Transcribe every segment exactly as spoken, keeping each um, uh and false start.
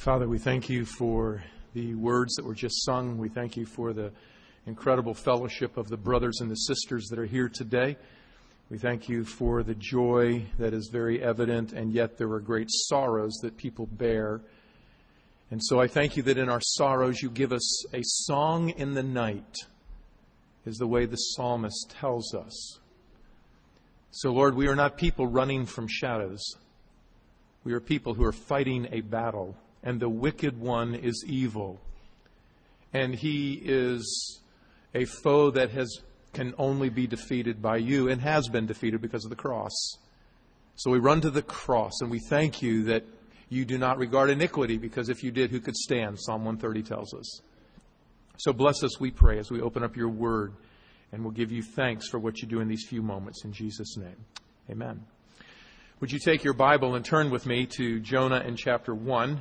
Father, we thank you for the words that were just sung. We thank you for the incredible fellowship of the brothers and the sisters that are here today. We thank you for the joy that is very evident, and yet there are great sorrows that people bear. And so I thank you that in our sorrows you give us a song in the night, is the way the psalmist tells us. So, Lord, we are not people running from shadows. We are people who are fighting a battle, and the wicked one is evil. And he is a foe that has can only be defeated by you and has been defeated because of the cross. So we run to the cross, and we thank you that you do not regard iniquity, because if you did, who could stand? Psalm one thirty tells us. So bless us, we pray, as we open up your word, and we'll give you thanks for what you do in these few moments. In Jesus' name, amen. Would you take your Bible and turn with me to Jonah in chapter one?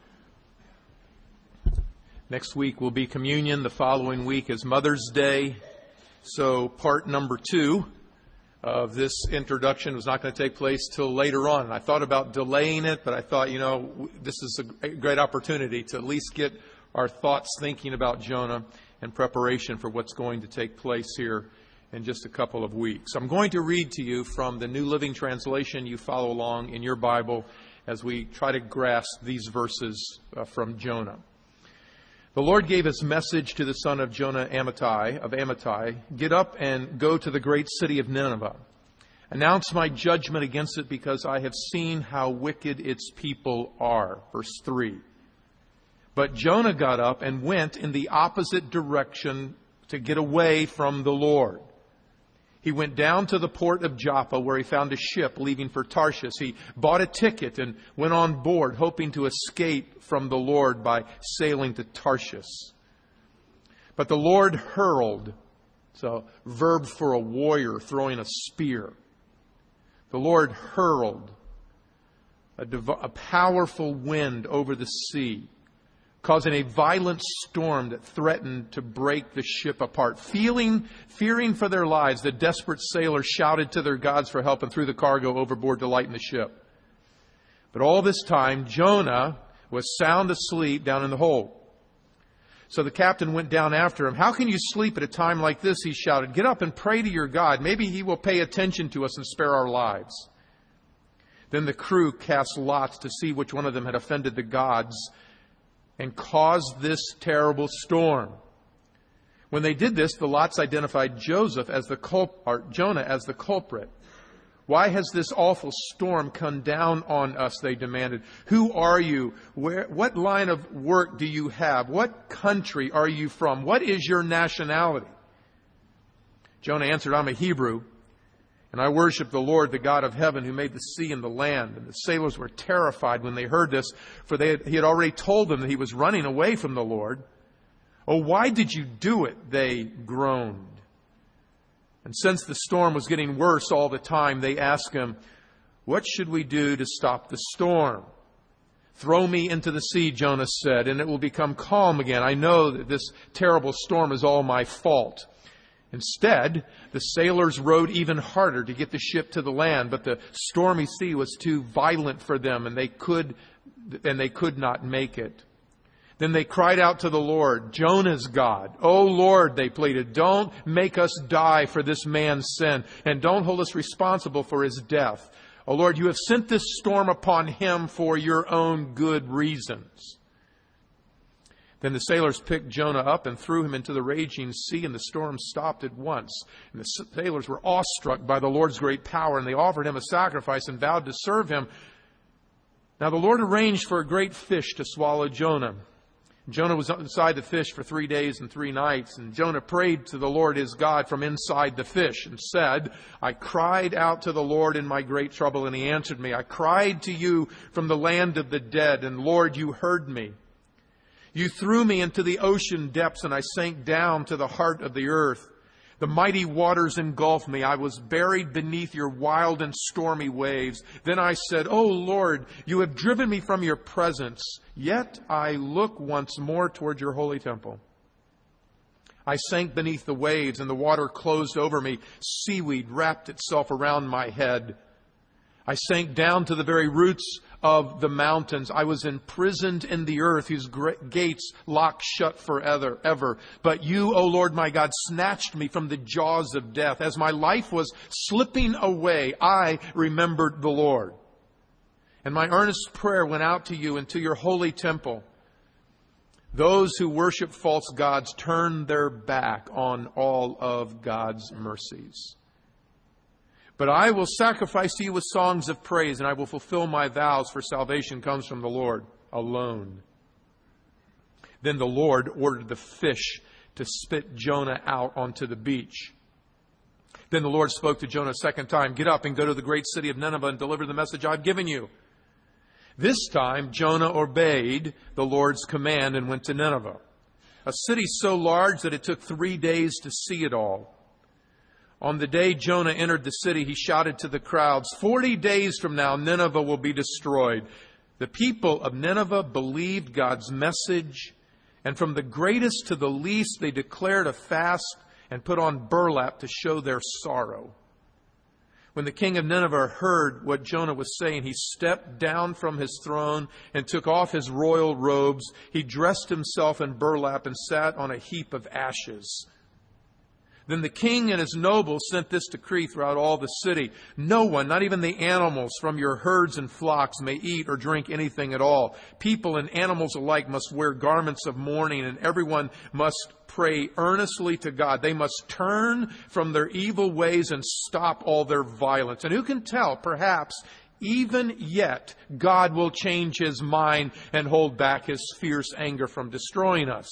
Next week will be communion. The following week is Mother's Day. So part number two of this introduction was not going to take place till later on. And I thought about delaying it, but I thought, you know, this is a great opportunity to at least get our thoughts thinking about Jonah in preparation for what's going to take place here in just a couple of weeks. I'm going to read to you from the New Living Translation. You follow along in your Bible as we try to grasp these verses uh, from Jonah. The Lord gave his message to the son of Jonah Amittai, of Amittai, "Get up and go to the great city of Nineveh. Announce my judgment against it, because I have seen how wicked its people are." Verse three. But Jonah got up and went in the opposite direction to get away from the Lord. He went down to the port of Joppa, where he found a ship leaving for Tarshish. He bought a ticket and went on board, hoping to escape from the Lord by sailing to Tarshish. But the Lord hurled, so verb for a warrior throwing a spear. The Lord hurled a, div- a powerful wind over the sea, causing a violent storm that threatened to break the ship apart. Feeling, fearing for their lives, the desperate sailors shouted to their gods for help and threw the cargo overboard to lighten the ship. But all this time, Jonah was sound asleep down in the hold. So the captain went down after him. "How can you sleep at a time like this?" he shouted. "Get up and pray to your God. Maybe he will pay attention to us and spare our lives." Then the crew cast lots to see which one of them had offended the gods and caused this terrible storm. When they did this, the lots identified Joseph as the culp- or Jonah as the culprit. "Why has this awful storm come down on us?" they demanded. "Who are you? Where, what line of work do you have? What country are you from? What is your nationality?" Jonah answered, "I'm a Hebrew, and I worship the Lord, the God of heaven, who made the sea and the land." And the sailors were terrified when they heard this, for they had, he had already told them that he was running away from the Lord. "Oh, why did you do it?" they groaned. And since the storm was getting worse all the time, they asked him, "What should we do to stop the storm?" "Throw me into the sea," Jonah said, "and it will become calm again. I know that this terrible storm is all my fault." Instead, the sailors rowed even harder to get the ship to the land, but the stormy sea was too violent for them, and they could and they could not make it. Then they cried out to the Lord, Jonah's God. "Oh Lord," they pleaded, "don't make us die for this man's sin, and don't hold us responsible for his death. Oh Lord, you have sent this storm upon him for your own good reasons." Then the sailors picked Jonah up and threw him into the raging sea, and the storm stopped at once. And the sailors were awestruck by the Lord's great power, and they offered him a sacrifice and vowed to serve him. Now the Lord arranged for a great fish to swallow Jonah. Jonah was inside the fish for three days and three nights, and Jonah prayed to the Lord his God from inside the fish and said, "I cried out to the Lord in my great trouble, and he answered me. I cried to you from the land of the dead, and Lord, you heard me. You threw me into the ocean depths, and I sank down to the heart of the earth. The mighty waters engulfed me. I was buried beneath your wild and stormy waves. Then I said, O Lord, you have driven me from your presence. Yet I look once more toward your holy temple. I sank beneath the waves, and the water closed over me. Seaweed wrapped itself around my head. I sank down to the very roots of the mountains. I was imprisoned in the earth, whose gates locked shut forever. Ever. But you, O Lord my God, snatched me from the jaws of death. As my life was slipping away, I remembered the Lord. And my earnest prayer went out to you and to your holy temple. Those who worship false gods turn their back on all of God's mercies. But I will sacrifice to you with songs of praise, and I will fulfill my vows, for salvation comes from the Lord alone. Then the Lord ordered the fish to spit Jonah out onto the beach. Then the Lord spoke to Jonah a second time, "Get up and go to the great city of Nineveh and deliver the message I've given you." This time Jonah obeyed the Lord's command and went to Nineveh, a city so large that it took three days to see it all. On the day Jonah entered the city, he shouted to the crowds, Forty days from now, Nineveh will be destroyed. The people of Nineveh believed God's message, and from the greatest to the least, they declared a fast and put on burlap to show their sorrow. When the king of Nineveh heard what Jonah was saying, he stepped down from his throne and took off his royal robes. He dressed himself in burlap and sat on a heap of ashes. Then the king and his nobles sent this decree throughout all the city. No one, not even the animals from your herds and flocks, may eat or drink anything at all. People and animals alike must wear garments of mourning, and everyone must pray earnestly to God. They must turn from their evil ways and stop all their violence. And who can tell, perhaps, even yet, God will change his mind and hold back his fierce anger from destroying us.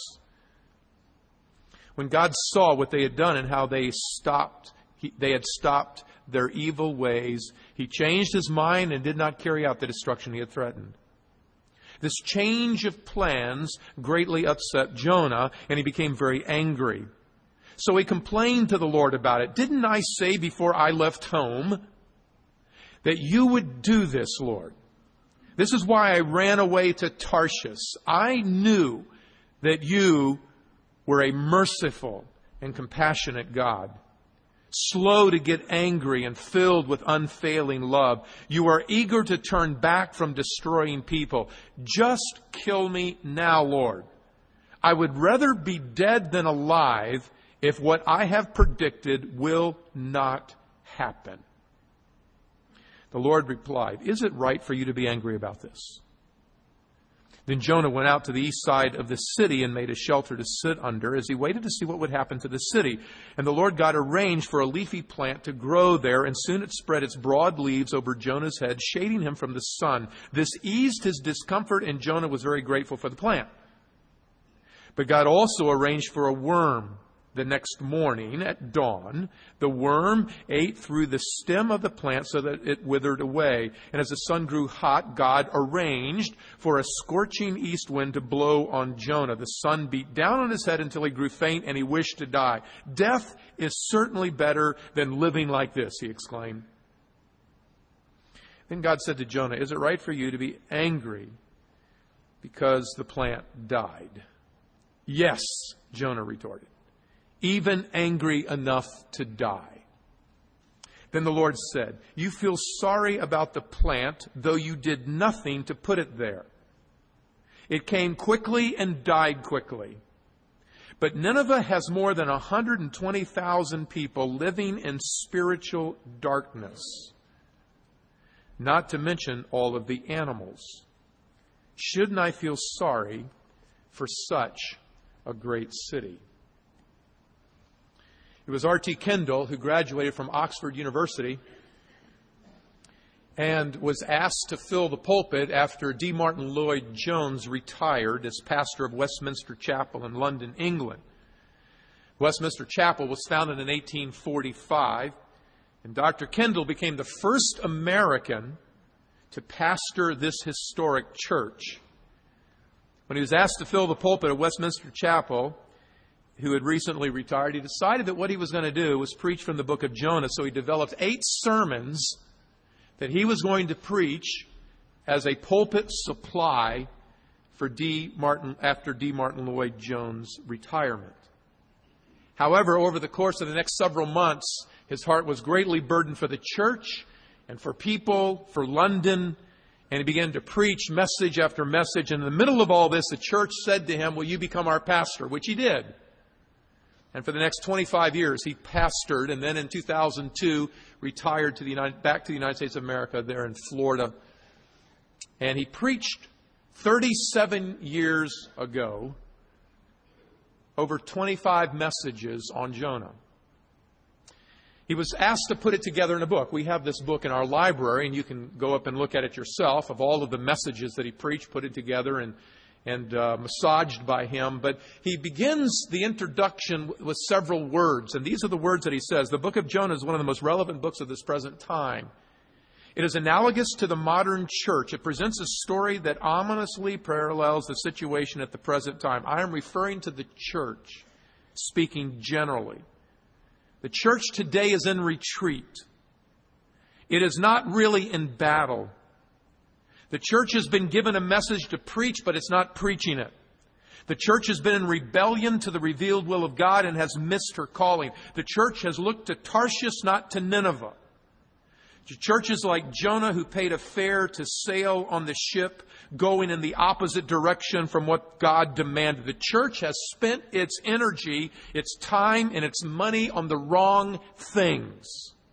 When God saw what they had done and how they stopped, he, they had stopped their evil ways, he changed his mind and did not carry out the destruction he had threatened. This change of plans greatly upset Jonah, and he became very angry. So he complained to the Lord about it. Didn't I say before I left home that you would do this, Lord? This is why I ran away to Tarshish. I knew that you were a merciful and compassionate God, slow to get angry and filled with unfailing love. You are eager to turn back from destroying people. Just kill me now, Lord. I would rather be dead than alive if what I have predicted will not happen. The Lord replied, Is it right for you to be angry about this? Then Jonah went out to the east side of the city and made a shelter to sit under as he waited to see what would happen to the city. And the Lord God arranged for a leafy plant to grow there, and soon it spread its broad leaves over Jonah's head, shading him from the sun. This eased his discomfort, and Jonah was very grateful for the plant. But God also arranged for a worm. The next morning at dawn, the worm ate through the stem of the plant so that it withered away. And as the sun grew hot, God arranged for a scorching east wind to blow on Jonah. The sun beat down on his head until he grew faint and he wished to die. Death is certainly better than living like this, he exclaimed. Then God said to Jonah, Is it right for you to be angry because the plant died? Yes, Jonah retorted. Even angry enough to die. Then the Lord said, You feel sorry about the plant, though you did nothing to put it there. It came quickly and died quickly. But Nineveh has more than one hundred twenty thousand people living in spiritual darkness, not to mention all of the animals. Shouldn't I feel sorry for such a great city? It was R T Kendall who graduated from Oxford University and was asked to fill the pulpit after D. Martin Lloyd-Jones retired as pastor of Westminster Chapel in London, England. Westminster Chapel was founded in eighteen forty-five, and Doctor Kendall became the first American to pastor this historic church. When he was asked to fill the pulpit at Westminster Chapel, who had recently retired, he decided that what he was going to do was preach from the book of Jonah. So he developed eight sermons that he was going to preach as a pulpit supply for D. Martin, after D. Martin Lloyd-Jones' retirement. However, over the course of the next several months, his heart was greatly burdened for the church and for people, for London, And he began to preach message after message. And in the middle of all this, the church said to him, will you become our pastor? Which he did. And for the next twenty-five years, he pastored. And then in two thousand two, retired to the United, back to the United States of America there in Florida. And he preached thirty-seven years ago over twenty-five messages on Jonah. He was asked to put it together in a book. We have this book in our library, and you can go up and look at it yourself, of all of the messages that he preached, put it together and, and uh, massaged by him. But he begins the introduction with several words, and these are the words that he says. The book of Jonah is one of the most relevant books of this present time. It is analogous to the modern church. It presents a story that ominously parallels the situation at the present time. I am referring to the church, speaking generally. The church today is in retreat. It is not really in battle. The church has been given a message to preach, but it's not preaching it. The church has been in rebellion to the revealed will of God and has missed her calling. The church has looked to Tarshish, not to Nineveh. Churches like Jonah, who paid a fare to sail on the ship, going in the opposite direction from what God demanded. The church has spent its energy, its time, and its money on the wrong things.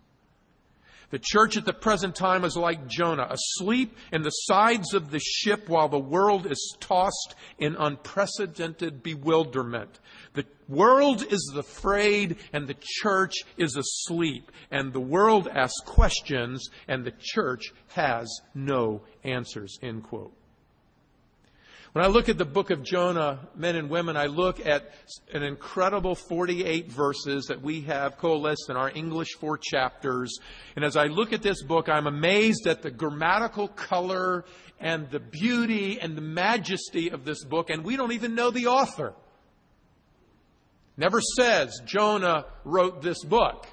The church at the present time is like Jonah, asleep in the sides of the ship while the world is tossed in unprecedented bewilderment. The world is afraid and the church is asleep. And the world asks questions and the church has no answers, end quote. When I look at the book of Jonah, men and women, I look at an incredible forty-eight verses that we have coalesced in our English four chapters. And as I look at this book, I'm amazed at the grammatical color and the beauty and the majesty of this book. And we don't even know the author. Never says Jonah wrote this book.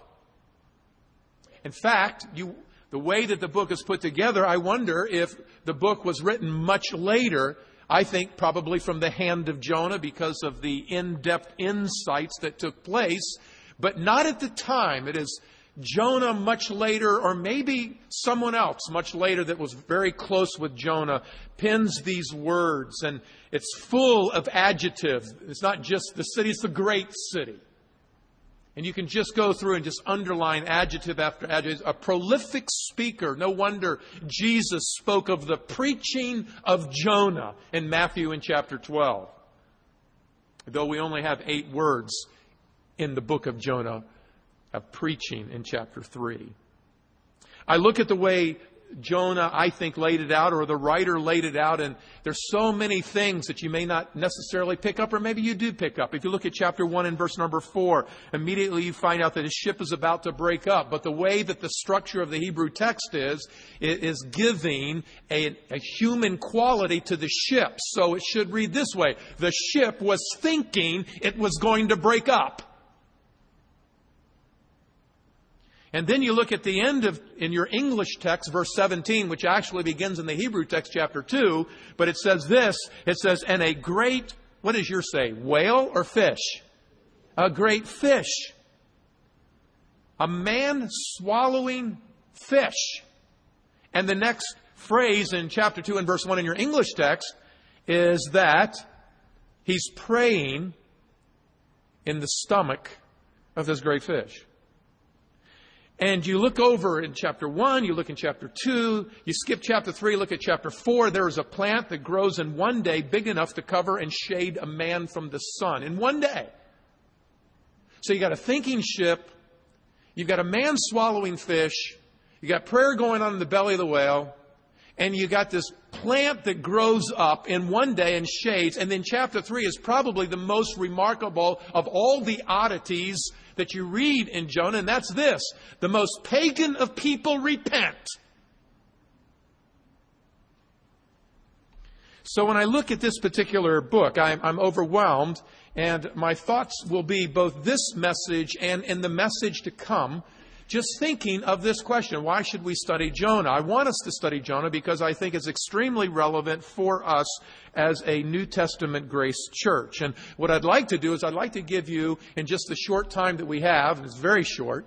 In fact, you, the way that the book is put together, I wonder if the book was written much later. I think probably from the hand of Jonah because of the in-depth insights that took place, but not at the time. It is Jonah much later, or maybe someone else much later that was very close with Jonah, pens these words, and it's full of adjective. It's not just the city, it's the great city. And you can just go through and just underline adjective after adjective. A prolific speaker. No wonder Jesus spoke of the preaching of Jonah in Matthew in chapter twelve. Though we only have eight words in the book of Jonah of preaching in chapter three. I look at the way Jonah, I think, laid it out, or the writer laid it out, and there's so many things that you may not necessarily pick up, or maybe you do pick up. If you look at chapter one and verse number four, immediately you find out that his ship is about to break up. But the way that the structure of the Hebrew text is, it is giving a, a human quality to the ship. So it should read this way: the ship was thinking it was going to break up. And then you look at the end of, in your English text, verse seventeen, which actually begins in the Hebrew text, chapter two, but it says this, it says, and a great, what does yours say, whale or fish? A great fish. A man swallowing fish. And the next phrase in chapter two and verse one in your English text is that he's praying in the stomach of this great fish. And you look over in chapter one, you look in chapter two, you skip chapter three, look at chapter four. There is a plant that grows in one day big enough to cover and shade a man from the sun. In one day. So you got a thinking ship, you've got a man swallowing fish, you got prayer going on in the belly of the whale, and you got this plant that grows up in one day and shades. And then chapter three is probably the most remarkable of all the oddities that you read in Jonah, and that's this: the most pagan of people repent. So when I look at this particular book, I'm, I'm overwhelmed, and my thoughts will be both this message and in the message to come, just thinking of this question: why should we study Jonah? I want us to study Jonah because I think it's extremely relevant for us as a New Testament grace church. And what I'd like to do is I'd like to give you, in just the short time that we have, and it's very short,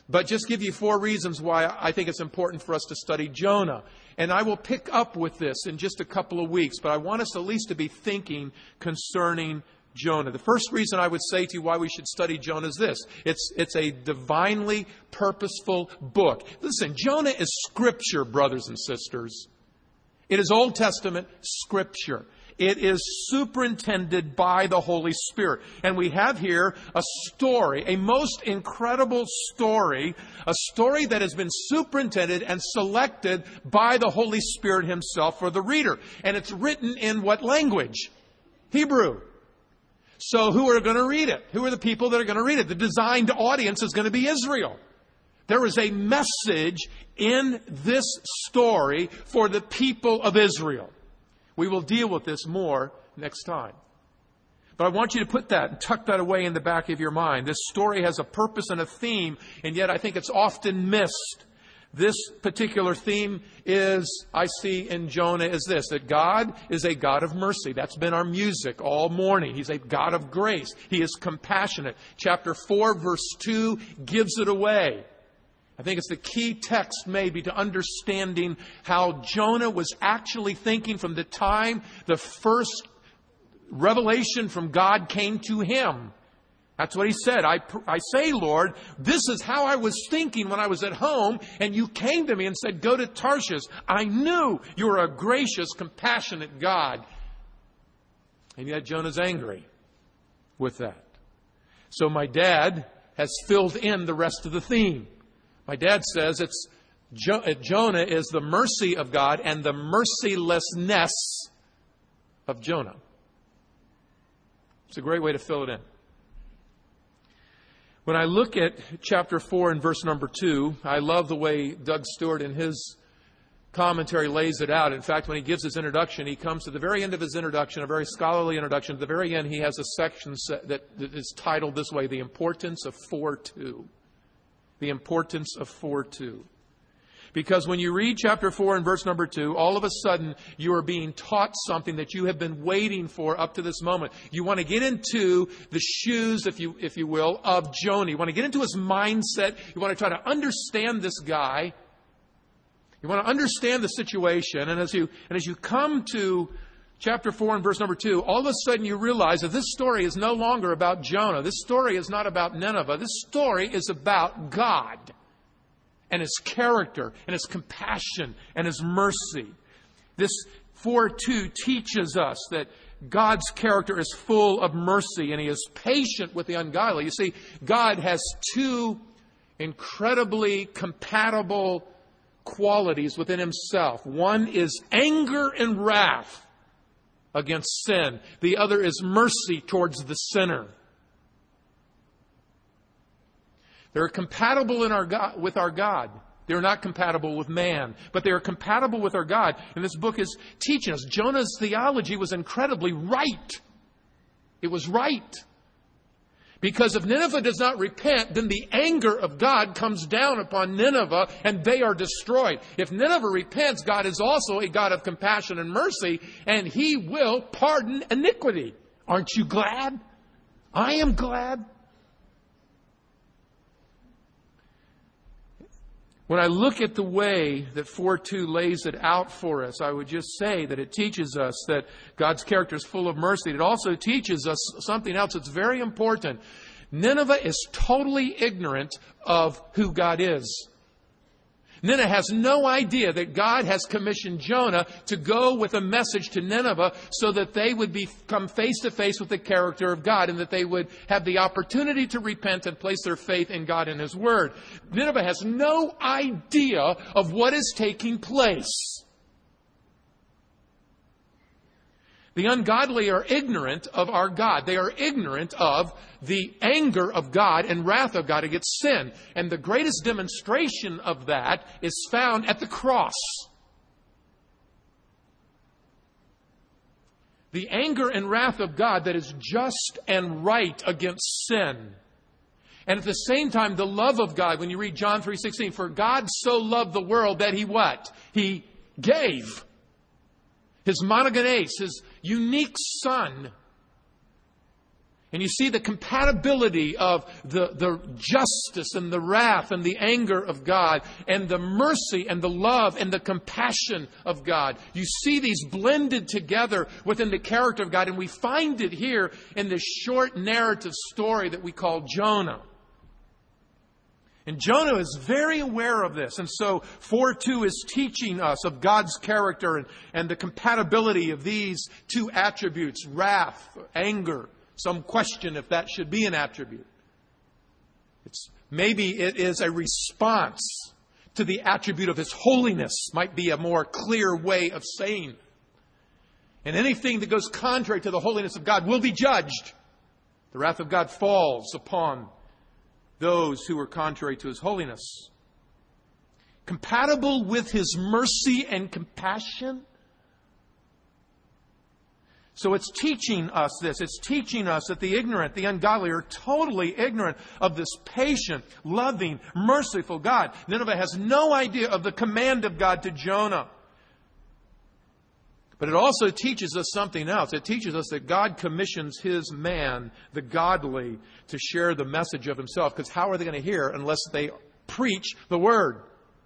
But just give you four reasons why I think it's important for us to study Jonah. And I will pick up with this in just a couple of weeks, but I want us at least to be thinking concerning Jonah. The first reason I would say to you why we should study Jonah is this. It's, it's a divinely purposeful book. Listen, Jonah is Scripture, brothers and sisters. It is Old Testament Scripture. It is superintended by the Holy Spirit. And we have here a story, a most incredible story, a story that has been superintended and selected by the Holy Spirit Himself for the reader. And it's written in what language? Hebrew. So who are going to read it? Who are the people that are going to read it? The designed audience is going to be Israel. There is a message in this story for the people of Israel. We will deal with this more next time. But I want you to put that and tuck that away in the back of your mind. This story has a purpose and a theme, and yet I think it's often missed. This particular theme is, I see in Jonah, is this, that God is a God of mercy. That's been our music all morning. He's a God of grace. He is compassionate. Chapter four, verse two gives it away. I think it's the key text maybe to understanding how Jonah was actually thinking from the time the first revelation from God came to him. That's what he said. I, I say, Lord, this is how I was thinking when I was at home, and you came to me and said, go to Tarshish. I knew you were a gracious, compassionate God. And yet Jonah's angry with that. So my dad has filled in the rest of the theme. My dad says it's jo- Jonah is the mercy of God and the mercilessness of Jonah. It's a great way to fill it in. When I look at chapter four and verse number two, I love the way Doug Stewart in his commentary lays it out. In fact, when he gives his introduction, he comes to the very end of his introduction, a very scholarly introduction. At the very end, he has a section that is titled this way, The Importance of four two. The importance of four two. Because when you read chapter four and verse number two, all of a sudden you are being taught something that you have been waiting for up to this moment. You want to get into the shoes, if you if you will, of Jonah. You want to get into his mindset. You want to try to understand this guy. You want to understand the situation. And as you and as you come to chapter four and verse number two, all of a sudden you realize that this story is no longer about Jonah. This story is not about Nineveh. This story is about God and His character and His compassion and His mercy. This four two teaches us that God's character is full of mercy and He is patient with the ungodly. You see, God has two incredibly compatible qualities within Himself. One is anger and wrath against sin. The other is mercy towards the sinner. They're compatible in our God, with our God. They're not compatible with man, but they are compatible with our God. And this book is teaching us. Jonah's theology was incredibly right. It was right. Because if Nineveh does not repent, then the anger of God comes down upon Nineveh and they are destroyed. If Nineveh repents, God is also a God of compassion and mercy, and He will pardon iniquity. Aren't you glad? I am glad. When I look at the way that four two lays it out for us, I would just say that it teaches us that God's character is full of mercy. It also teaches us something else that's very important. Nineveh is totally ignorant of who God is. Nineveh has no idea that God has commissioned Jonah to go with a message to Nineveh so that they would become face to face with the character of God and that they would have the opportunity to repent and place their faith in God and His Word. Nineveh has no idea of what is taking place. The ungodly are ignorant of our God. They are ignorant of the anger of God and wrath of God against sin. And the greatest demonstration of that is found at the cross. The anger and wrath of God that is just and right against sin. And at the same time, the love of God, when you read John three sixteen, for God so loved the world that He what? He gave His monogenes, His unique Son. And you see the compatibility of the, the justice and the wrath and the anger of God and the mercy and the love and the compassion of God. You see these blended together within the character of God. And we find it here in this short narrative story that we call Jonah. And Jonah is very aware of this. And so four two is teaching us of God's character and, and the compatibility of these two attributes, wrath, anger. Some question if that should be an attribute. It's, maybe it is a response to the attribute of His holiness, might be a more clear way of saying. And anything that goes contrary to the holiness of God will be judged. The wrath of God falls upon those who are contrary to His holiness. Compatible with His mercy and compassion. So it's teaching us this. It's teaching us that the ignorant, the ungodly, are totally ignorant of this patient, loving, merciful God. Nineveh has no idea of the command of God to Jonah. But it also teaches us something else. It teaches us that God commissions His man, the godly, to share the message of Himself. Because how are they going to hear unless they preach the Word?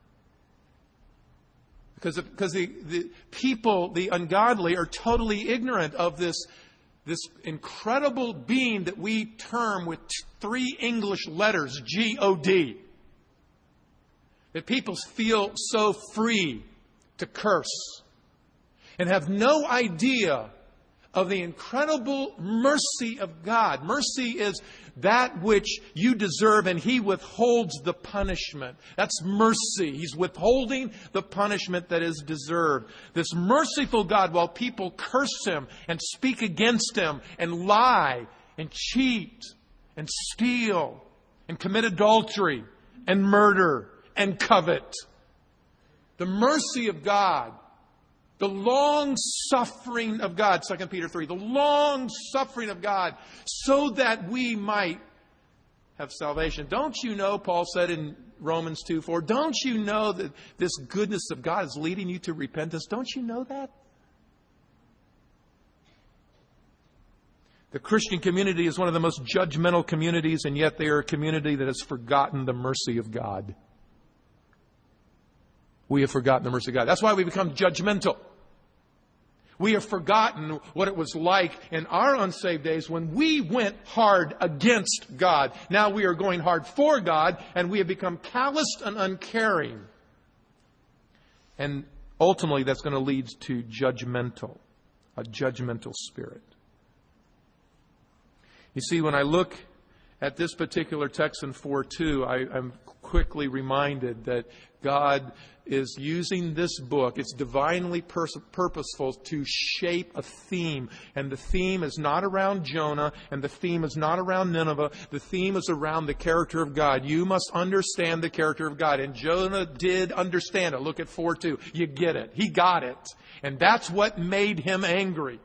Because, because the, the people, the ungodly, are totally ignorant of this, this incredible being that we term with three English letters, G O D. That people feel so free to curse and have no idea of the incredible mercy of God. Mercy is that which you deserve, and He withholds the punishment. That's mercy. He's withholding the punishment that is deserved. This merciful God, while people curse Him and speak against Him and lie and cheat and steal and commit adultery and murder and covet. The mercy of God. The long suffering of God, Second Peter three, the long suffering of God so that we might have salvation. Don't you know, Paul said in Romans two four, don't you know that this goodness of God is leading you to repentance? Don't you know that? The Christian community is one of the most judgmental communities, and yet they are a community that has forgotten the mercy of God. We have forgotten the mercy of God. That's why we become judgmental. We have forgotten what it was like in our unsaved days when we went hard against God. Now we are going hard for God, and we have become calloused and uncaring. And ultimately that's going to lead to judgmental, a judgmental spirit. You see, when I look at this particular text in four two, I, I'm quickly reminded that God is using this book. It's divinely pers- purposeful to shape a theme. And the theme is not around Jonah, and the theme is not around Nineveh. The theme is around the character of God. You must understand the character of God. And Jonah did understand it. Look at four two. You get it. He got it. And that's what made him angry.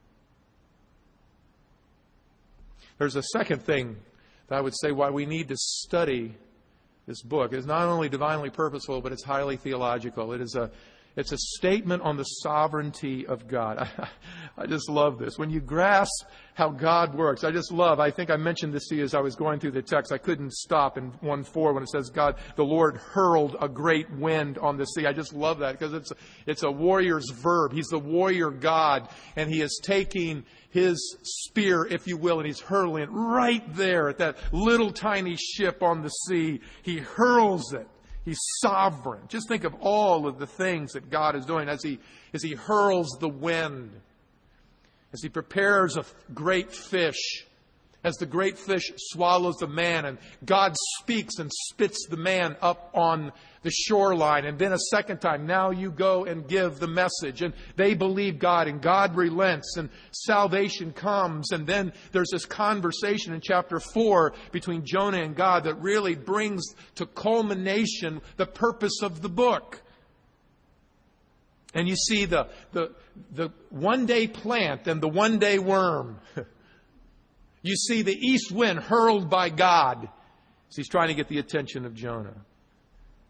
There's a second thing that I would say why we need to study this book. It's not only divinely purposeful, but it's highly theological. It is a, it's a statement on the sovereignty of God. I, I just love this. When you grasp how God works, I just love, I think I mentioned this to you as I was going through the text. I couldn't stop in one four when it says God, the Lord hurled a great wind on the sea. I just love that because it's, it's a warrior's verb. He's the warrior God, and He is taking His spear, if you will, and He's hurling it right there at that little tiny ship on the sea. He hurls it. He's sovereign. Just think of all of the things that God is doing as He, as He hurls the wind, as He prepares a great fish, as the great fish swallows the man, and God speaks and spits the man up on the shoreline. And then a second time, now you go and give the message. And they believe God, and God relents, and salvation comes. And then there's this conversation in chapter four between Jonah and God that really brings to culmination the purpose of the book. And you see the, the, the one-day plant and the one-day worm. You see the east wind hurled by God as He's trying to get the attention of Jonah.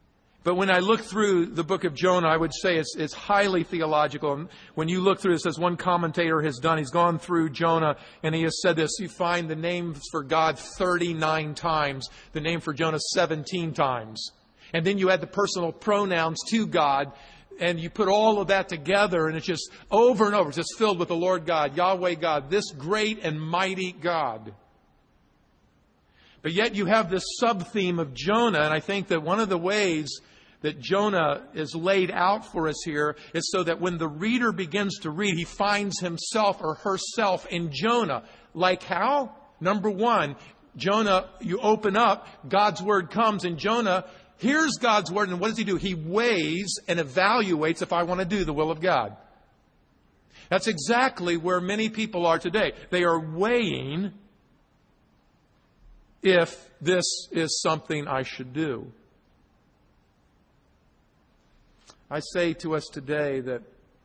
But when I look through the book of Jonah, I would say it's, it's highly theological. And when you look through this, as one commentator has done, he's gone through Jonah and he has said this: you find the names for God thirty-nine times, the name for Jonah seventeen times. And then you add the personal pronouns to God, and you put all of that together, and it's just over and over, it's just filled with the Lord God, Yahweh God, this great and mighty God. But yet you have this sub-theme of Jonah, and I think that one of the ways that Jonah is laid out for us here is so that when the reader begins to read, he finds himself or herself in Jonah. Like how? Number one, Jonah, you open up, God's word comes, and Jonah hears God's word, and what does he do? He weighs and evaluates if I want to do the will of God. That's exactly where many people are today. They are weighing if this is something I should do. I say to us today that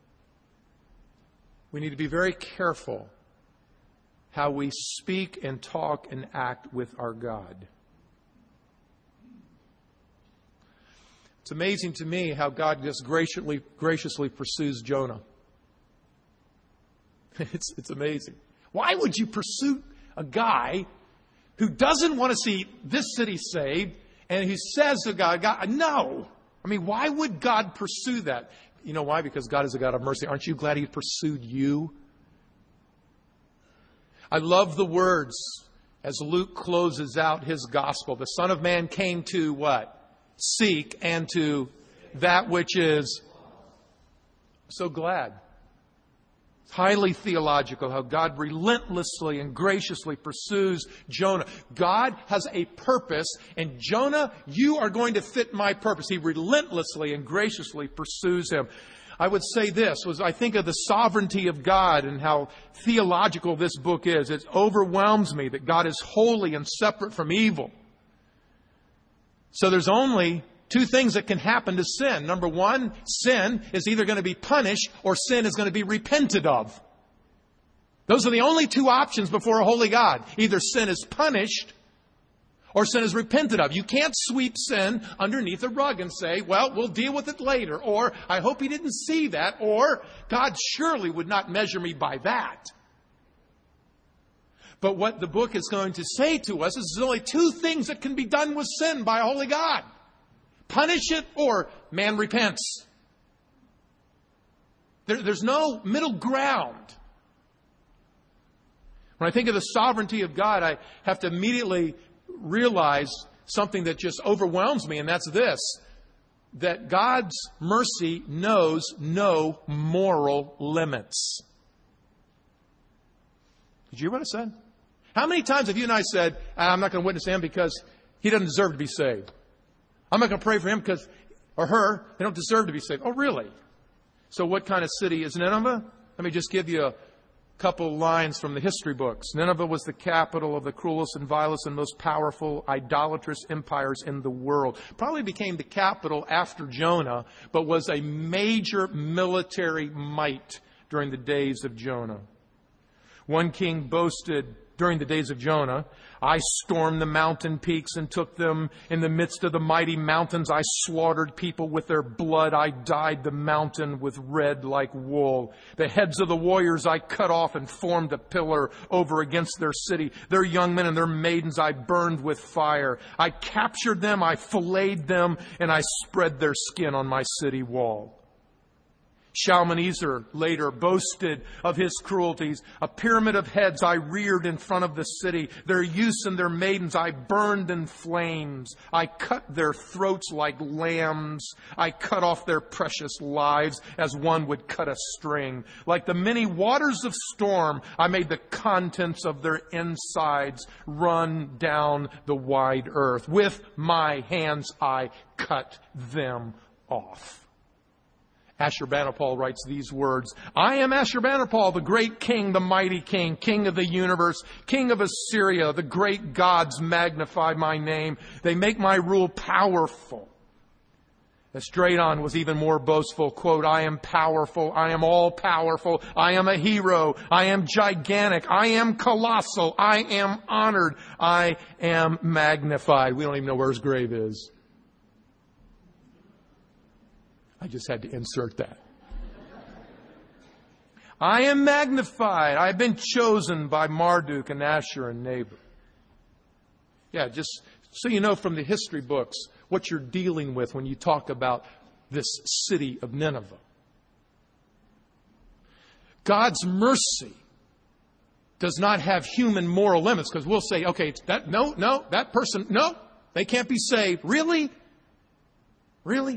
we need to be very careful how we speak and talk and act with our God. It's amazing to me how God just graciously, graciously pursues Jonah. It's, it's amazing. Why would you pursue a guy who doesn't want to see this city saved and who says to God, God, no. I mean, why would God pursue that? You know why? Because God is a God of mercy. Aren't you glad He pursued you? I love the words as Luke closes out his gospel. The Son of Man came to what? Seek and to that which is. So glad. It's highly theological how God relentlessly and graciously pursues Jonah. God has a purpose, and Jonah, you are going to fit my purpose. He relentlessly and graciously pursues him. I would say this, was I think of the sovereignty of God and how theological this book is. It overwhelms me that God is holy and separate from evil. So there's only two things that can happen to sin. Number one, sin is either going to be punished or sin is going to be repented of. Those are the only two options before a holy God. Either sin is punished or sin is repented of. You can't sweep sin underneath the rug and say, well, we'll deal with it later. Or, I hope He didn't see that. Or, God surely would not measure me by that. But what the book is going to say to us is there's only two things that can be done with sin by a holy God. Punish it or man repents. There, there's no middle ground. When I think of the sovereignty of God, I have to immediately realize something that just overwhelms me, and that's this: that God's mercy knows no moral limits. Did you hear what I said? How many times have you and I said, I'm not going to witness him because he doesn't deserve to be saved? I'm not going to pray for him because, or her, they don't deserve to be saved. Oh, really? So what kind of city is Nineveh? Let me just give you a couple lines from the history books. Nineveh was the capital of the cruelest and vilest and most powerful idolatrous empires in the world. Probably became the capital after Jonah, but was a major military might during the days of Jonah. One king boasted during the days of Jonah, I stormed the mountain peaks and took them in the midst of the mighty mountains. I slaughtered people with their blood. I dyed the mountain with red like wool. The heads of the warriors I cut off and formed a pillar over against their city. Their young men and their maidens I burned with fire. I captured them, I filleted them, and I spread their skin on my city wall. Shalmaneser later boasted of his cruelties. A pyramid of heads I reared in front of the city. Their youths and their maidens I burned in flames. I cut their throats like lambs. I cut off their precious lives as one would cut a string. Like the many waters of storm, I made the contents of their insides run down the wide earth. With my hands I cut them off. Ashurbanipal writes these words, I am Ashurbanipal, the great king, the mighty king, king of the universe, king of Assyria. The great gods magnify my name. They make my rule powerful. Estraton was even more boastful, quote, I am powerful, I am all powerful, I am a hero, I am gigantic, I am colossal, I am honored, I am magnified. We don't even know where his grave is. I just had to insert that. I am magnified. I have been chosen by Marduk and Asher and Nabal. Yeah, just so you know from the history books what you're dealing with when you talk about this city of Nineveh. God's mercy does not have human moral limits, because we'll say, okay, that no, no, that person, no, they can't be saved. Really? Really?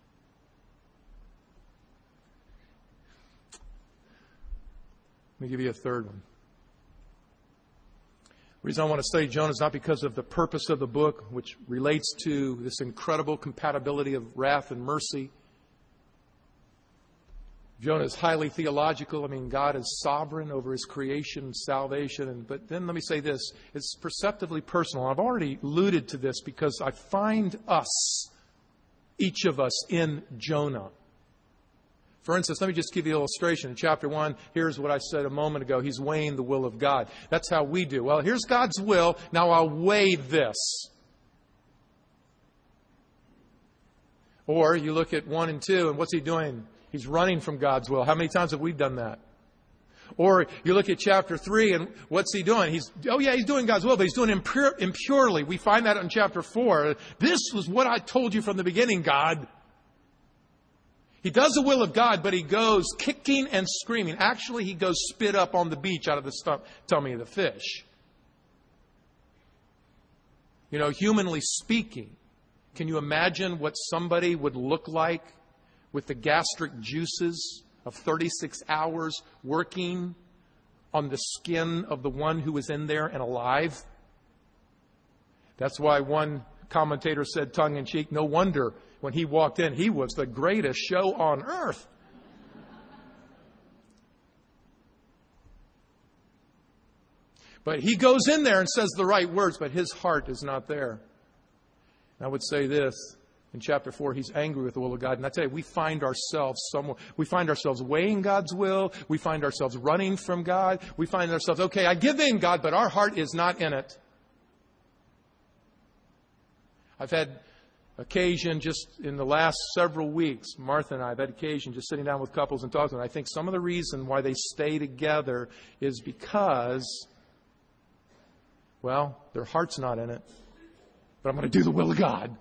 Let me give you a third one. The reason I want to study Jonah is not because of the purpose of the book, which relates to this incredible compatibility of wrath and mercy. Jonah is highly theological. I mean, God is sovereign over His creation and salvation. And, but then let me say this. It's perceptively personal. I've already alluded to this because I find us, each of us, in Jonah. For instance, let me just give you an illustration. In chapter one, here's what I said a moment ago. He's weighing the will of God. That's how we do. Well, here's God's will. Now I'll weigh this. Or you look at one and two, and what's he doing? He's running from God's will. How many times have we done that? Or you look at chapter three, and what's he doing? He's, oh yeah, he's doing God's will, but he's doing it impure, impurely. We find that in chapter four. This was what I told you from the beginning, God. He does the will of God, but he goes kicking and screaming. Actually, he goes spit up on the beach out of the stump, tummy of the fish. You know, humanly speaking, can you imagine what somebody would look like with the gastric juices of thirty-six hours working on the skin of the one who was in there and alive? That's why one commentator said, tongue-in-cheek, no wonder when he walked in, he was the greatest show on earth. But he goes in there and says the right words, but his heart is not there. And I would say this, in chapter four, he's angry with the will of God. And I tell you, we find ourselves somewhere. We find ourselves weighing God's will. We find ourselves running from God. We find ourselves, okay, I give in, God, but our heart is not in it. I've had occasion just in the last several weeks, Martha and I have had occasion just sitting down with couples and talking. And I think some of the reason why they stay together is because, well, their heart's not in it. But I'm going to do the will of God.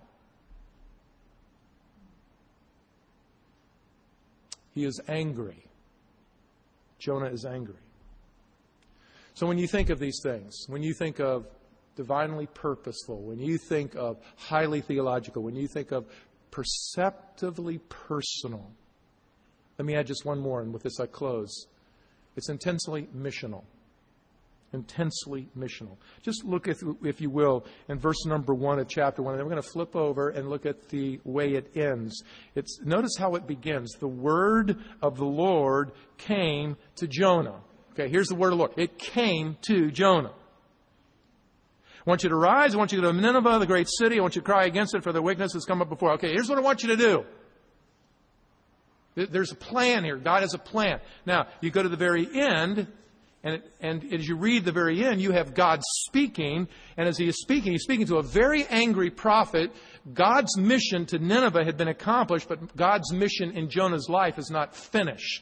He is angry. Jonah is angry. So when you think of these things, when you think of divinely purposeful, when you think of highly theological, when you think of perceptively personal, let me add just one more, and with this I close. It's intensely missional. Intensely missional. Just look, if, if you will, in verse number one of chapter one, and then we're going to flip over and look at the way it ends. It's, notice how it begins. The word of the Lord came to Jonah. Okay, here's the word of the Lord. It came to Jonah. I want you to rise. I want you to go to Nineveh, the great city. I want you to cry against it, for their wickedness has come up before. Okay, here's what I want you to do. There's a plan here. God has a plan. Now, you go to the very end, and, and as you read the very end, you have God speaking. And as he is speaking, he's speaking to a very angry prophet. God's mission to Nineveh had been accomplished, but God's mission in Jonah's life is not finished.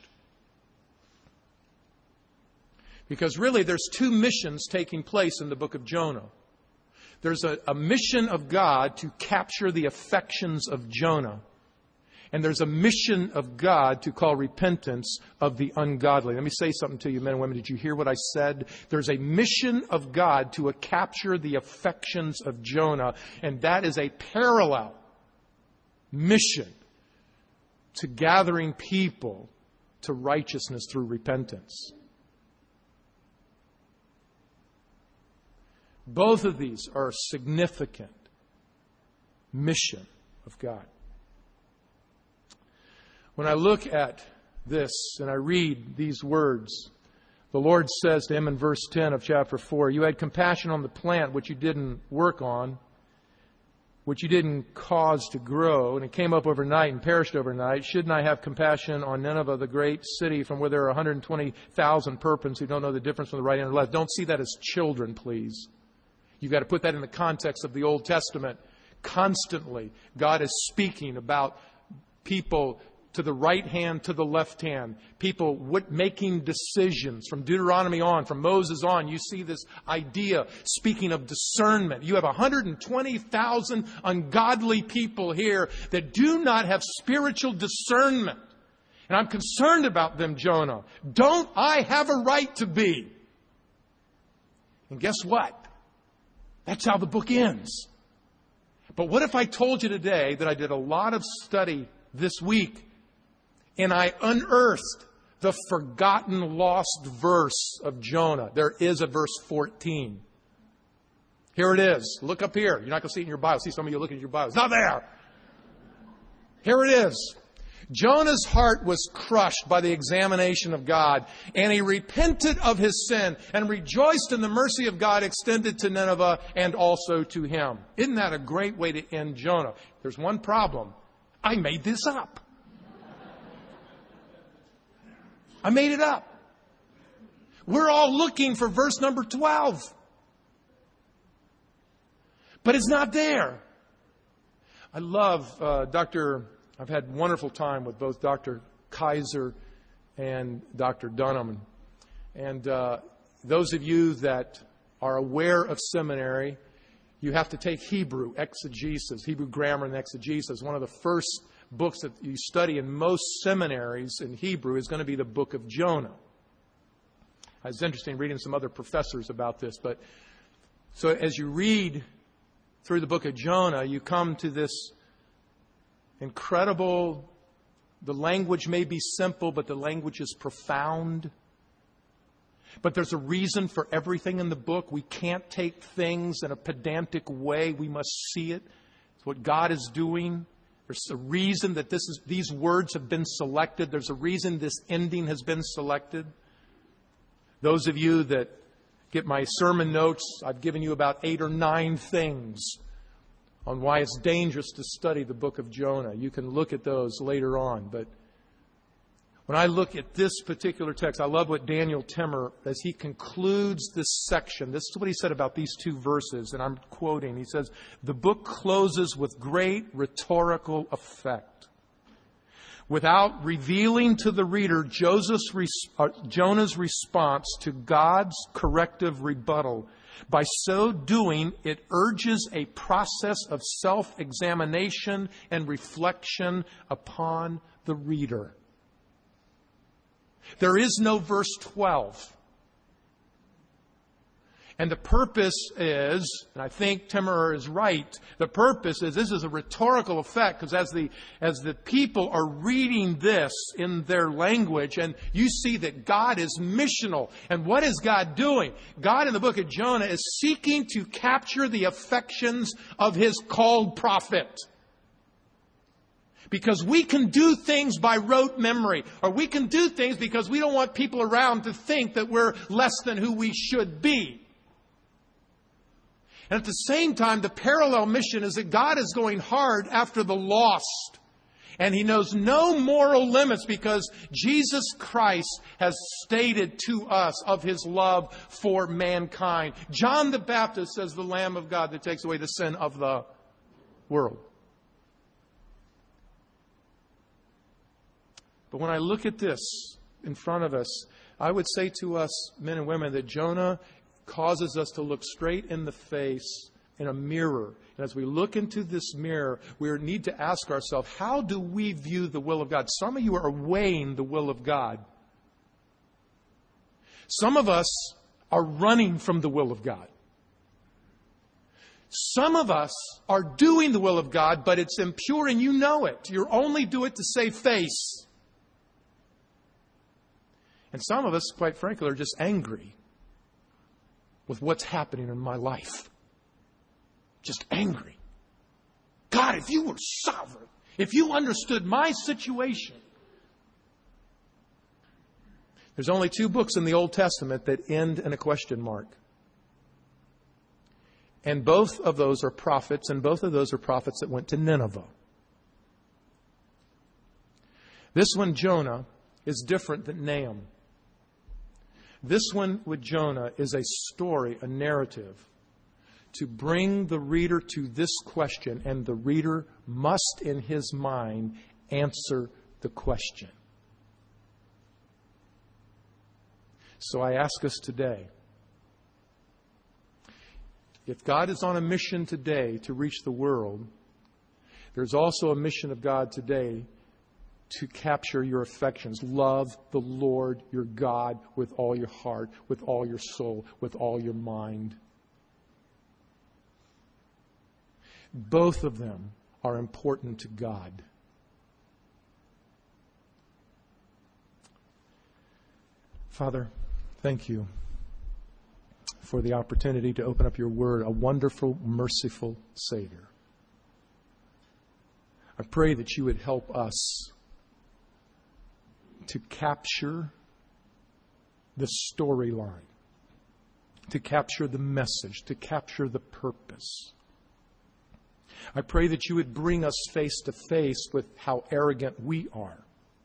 Because really, there's two missions taking place in the book of Jonah. There's a, a mission of God to capture the affections of Jonah. And there's a mission of God to call repentance of the ungodly. Let me say something to you, men and women. Did you hear what I said? There's a mission of God to capture the affections of Jonah. And that is a parallel mission to gathering people to righteousness through repentance. Both of these are a significant mission of God. When I look at this and I read these words, the Lord says to him in verse ten of chapter four, you had compassion on the plant which you didn't work on, which you didn't cause to grow, and it came up overnight and perished overnight. Shouldn't I have compassion on Nineveh, the great city from where there are one hundred twenty thousand perpins who don't know the difference from the right and the left? Don't see that as children, please. You've got to put that in the context of the Old Testament. Constantly, God is speaking about people to the right hand, to the left hand, people what, making decisions. From Deuteronomy on, from Moses on, you see this idea, speaking of discernment. You have one hundred twenty thousand ungodly people here that do not have spiritual discernment. And I'm concerned about them, Jonah. Don't I have a right to be? And guess what? That's how the book ends. But what if I told you today that I did a lot of study this week and I unearthed the forgotten, lost verse of Jonah? There is a verse fourteen. Here it is. Look up here. You're not going to see it in your Bible. See, some of you looking at your Bible. It's not there. Here it is. Jonah's heart was crushed by the examination of God, and he repented of his sin and rejoiced in the mercy of God extended to Nineveh and also to him. Isn't that a great way to end Jonah? There's one problem. I made this up. I made it up. We're all looking for verse number twelve. But it's not there. I love uh, Doctor I've had wonderful time with both Doctor Kaiser and Doctor Dunham. And uh, those of you that are aware of seminary, you have to take Hebrew, exegesis, Hebrew grammar and exegesis. One of the first books that you study in most seminaries in Hebrew is going to be the book of Jonah. It's interesting reading some other professors about this. But so as you read through the book of Jonah, you come to this incredible, the language may be simple, but the language is profound. But there's a reason for everything in the book. We can't take things in a pedantic way. We must see it. It's what God is doing. There's a reason that this is, these words have been selected. There's a reason this ending has been selected. Those of you that get my sermon notes, I've given you about eight or nine things on why it's dangerous to study the book of Jonah. You can look at those later on. But when I look at this particular text, I love what Daniel Timmer, as he concludes this section, this is what he said about these two verses, and I'm quoting. He says, the book closes with great rhetorical effect. Without revealing to the reader Joseph's, uh, Jonah's response to God's corrective rebuttal, by so doing, it urges a process of self-examination and reflection upon the reader. There is no verse twelve. And the purpose is, and I think Timmerer is right, the purpose is this is a rhetorical effect, because as the as the people are reading this in their language, and you see that God is missional. And what is God doing? God in the book of Jonah is seeking to capture the affections of His called prophet. Because we can do things by rote memory, or we can do things because we don't want people around to think that we're less than who we should be. And at the same time, the parallel mission is that God is going hard after the lost. And He knows no moral limits because Jesus Christ has stated to us of His love for mankind. John the Baptist says, the Lamb of God that takes away the sin of the world. But when I look at this in front of us, I would say to us, men and women, that Jonah causes us to look straight in the face in a mirror. And as we look into this mirror, we need to ask ourselves, how do we view the will of God? Some of you are weighing the will of God. Some of us are running from the will of God. Some of us are doing the will of God, but it's impure and you know it. You only do it to save face. And some of us, quite frankly, are just angry with what's happening in my life. Just angry. God, if you were sovereign, if you understood my situation. There's only two books in the Old Testament that end in a question mark. And both of those are prophets, and both of those are prophets that went to Nineveh. This one, Jonah, is different than Nahum. This one with Jonah is a story, a narrative, to bring the reader to this question, and the reader must, in his mind, answer the question. So I ask us today, if God is on a mission today to reach the world, there's also a mission of God today to capture your affections. Love the Lord your God with all your heart, with all your soul, with all your mind. Both of them are important to God. Father, thank you for the opportunity to open up your word, a wonderful, merciful Savior. I pray that you would help us to capture the storyline, to capture the message, to capture the purpose. I pray that you would bring us face to face with how arrogant we are.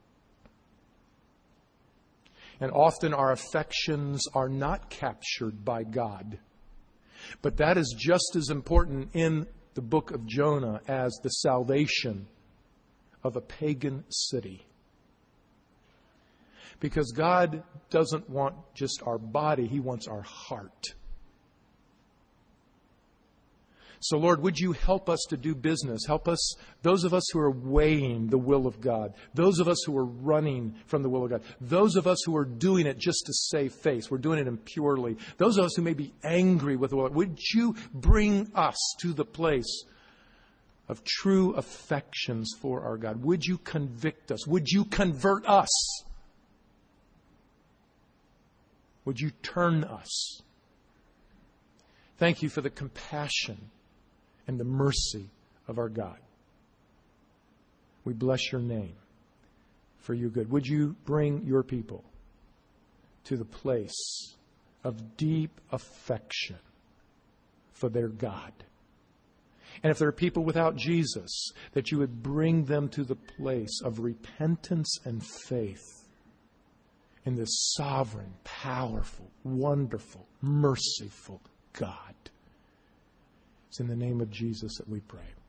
And often our affections are not captured by God. But that is just as important in the book of Jonah as the salvation of a pagan city. Because God doesn't want just our body, He wants our heart. So Lord, would you help us to do business? Help us, those of us who are weighing the will of God, those of us who are running from the will of God, those of us who are doing it just to save face, we're doing it impurely, those of us who may be angry with the will, would you bring us to the place of true affections for our God? Would you convict us? Would you convert us? Would you turn us? Thank you for the compassion and the mercy of our God. We bless your name for your good. Would you bring your people to the place of deep affection for their God? And if there are people without Jesus, that you would bring them to the place of repentance and faith in this sovereign, powerful, wonderful, merciful God. It's in the name of Jesus that we pray.